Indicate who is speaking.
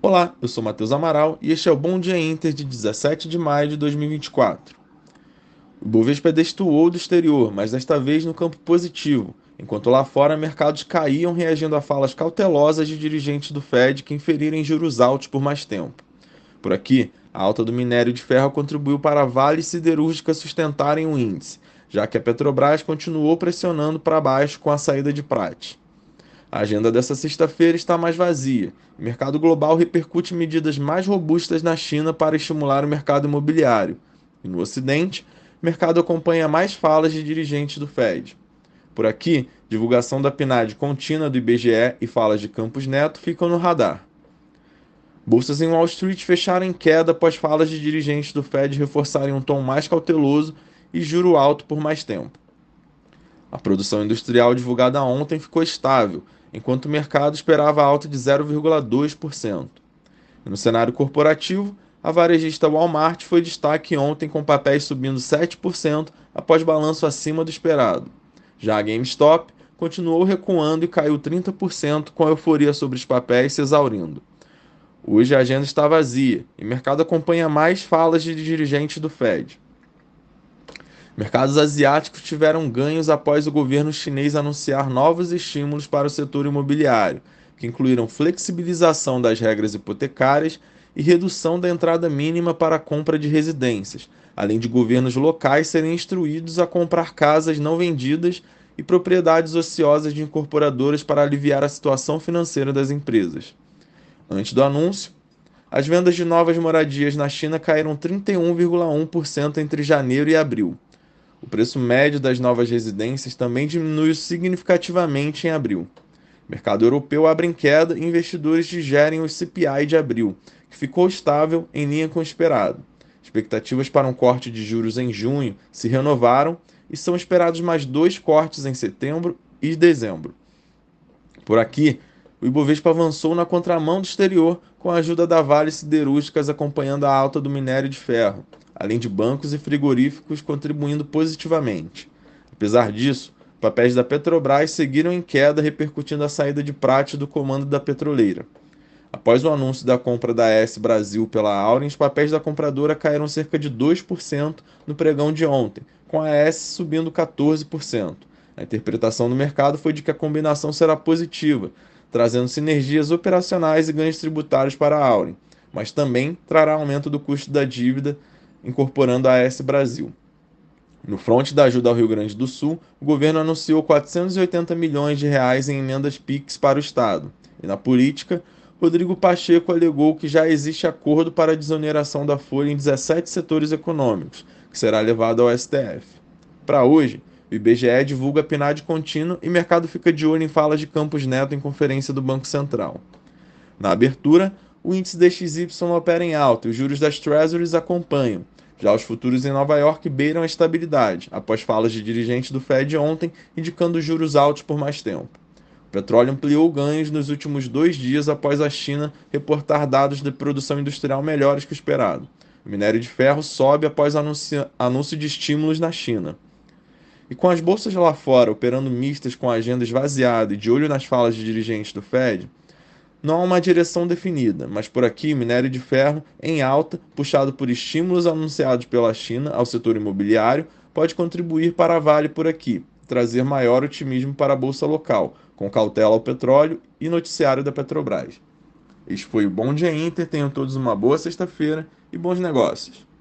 Speaker 1: Olá, eu sou Matheus Amaral e este é o Bom Dia Inter de 17 de maio de 2024. O Bovespa destoou do exterior, mas desta vez no campo positivo, enquanto lá fora mercados caíam reagindo a falas cautelosas de dirigentes do Fed que inferirem juros altos por mais tempo. Por aqui, a alta do minério de ferro contribuiu para a Vale Siderúrgica sustentarem o índice, já que a Petrobras continuou pressionando para baixo com a saída de Prate. A agenda dessa sexta-feira está mais vazia. O mercado global repercute medidas mais robustas na China para estimular o mercado imobiliário. E no Ocidente, o mercado acompanha mais falas de dirigentes do Fed. Por aqui, divulgação da PNAD contínua do IBGE e falas de Campos Neto ficam no radar. Bolsas em Wall Street fecharam em queda após falas de dirigentes do Fed reforçarem um tom mais cauteloso e juro alto por mais tempo. A produção industrial divulgada ontem ficou estável, enquanto o mercado esperava alta de 0,2%. No cenário corporativo, a varejista Walmart foi destaque ontem com papéis subindo 7% após balanço acima do esperado. Já a GameStop continuou recuando e caiu 30% com a euforia sobre os papéis se exaurindo. Hoje a agenda está vazia e o mercado acompanha mais falas de dirigentes do Fed. Mercados asiáticos tiveram ganhos após o governo chinês anunciar novos estímulos para o setor imobiliário, que incluíram flexibilização das regras hipotecárias e redução da entrada mínima para a compra de residências, além de governos locais serem instruídos a comprar casas não vendidas e propriedades ociosas de incorporadoras para aliviar a situação financeira das empresas. Antes do anúncio, as vendas de novas moradias na China caíram 31,1% entre janeiro e abril. O preço médio das novas residências também diminuiu significativamente em abril. O mercado europeu abre em queda e investidores digerem o CPI de abril, que ficou estável em linha com o esperado. Expectativas para um corte de juros em junho se renovaram e são esperados mais dois cortes em setembro e dezembro. Por aqui, o Ibovespa avançou na contramão do exterior com a ajuda da Vale Siderúrgicas acompanhando a alta do minério de ferro, além de bancos e frigoríficos contribuindo positivamente. Apesar disso, papéis da Petrobras seguiram em queda, repercutindo a saída de Prate do comando da petroleira. Após o anúncio da compra da AS Brasil pela Auren, os papéis da compradora caíram cerca de 2% no pregão de ontem, com a AS subindo 14%. A interpretação do mercado foi de que a combinação será positiva, trazendo sinergias operacionais e ganhos tributários para a Auren, mas também trará aumento do custo da dívida, incorporando a AS Brasil. No fronte da ajuda ao Rio Grande do Sul, o governo anunciou 480 milhões de reais em emendas PIX para o Estado. E na política, Rodrigo Pacheco alegou que já existe acordo para a desoneração da folha em 17 setores econômicos, que será levado ao STF. Para hoje, o IBGE divulga a PNAD contínua e o mercado fica de olho em falas de Campos Neto em conferência do Banco Central. Na abertura, o índice DXY opera em alta e os juros das Treasuries acompanham. Já os futuros em Nova York beiram a estabilidade, após falas de dirigentes do Fed ontem indicando juros altos por mais tempo. O petróleo ampliou ganhos nos últimos 2 dias após a China reportar dados de produção industrial melhores que o esperado. O minério de ferro sobe após anúncio de estímulos na China. E com as bolsas lá fora operando mistas com a agenda esvaziada e de olho nas falas de dirigentes do Fed, não há uma direção definida, mas por aqui minério de ferro em alta, puxado por estímulos anunciados pela China ao setor imobiliário, pode contribuir para a Vale por aqui, trazer maior otimismo para a bolsa local, com cautela ao petróleo e noticiário da Petrobras. Este foi o Bom Dia Inter, tenham todos uma boa sexta-feira e bons negócios.